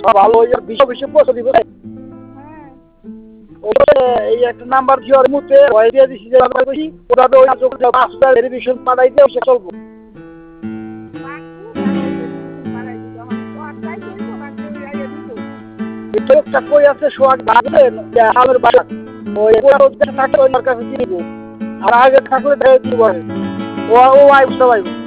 ভালো ওই বিশ্ব বিশ্ব পৌঁছে দিব এই একটা নাম্বার দিয়ে ওর মুহূর্তে ভয় দিয়ে দিচ্ছি যে আমরা করি ওটা তো ওই 5,000 ভেরিফিকেশন পাঠাই দিয়ে সে চলবো একটা কই আছে সোয়াগ ভাগলেন আমার বাসা ওই থাকে ওই কাছে দিব আর আগে ঠাকুরের ধারে দিব ও আইব সবাই